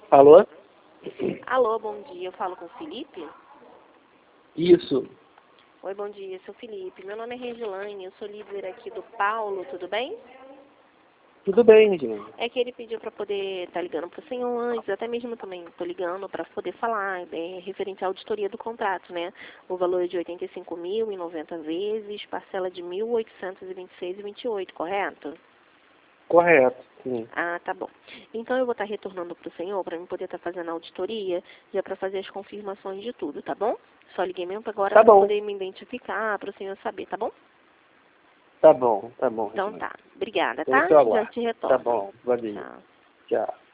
Alô? Alô, bom dia. Eu falo com o Felipe? Isso. Oi, bom dia, sou Felipe. Meu nome é Regilane, eu sou líder aqui do Paulo, tudo bem? Tudo bem, gente. É que ele pediu para poder estar ligando para o senhor antes, até mesmo também estou ligando para poder falar referente à auditoria do contrato, né? O valor é de 85.000 em 90 vezes, parcela de 1.826,28, correto? Correto, sim. Ah, tá bom. Então eu vou estar retornando para o senhor para eu poder estar fazendo a auditoria, já para fazer as confirmações de tudo, tá bom? Só liguei mesmo agora Tá para bom. poder me identificar, para o senhor saber, tá bom? Tá bom, Então Regina. tá. Obrigada, Pelo tá? seu Já aguardo. te Tá retorno. bom, valeu. Tchau. Tchau.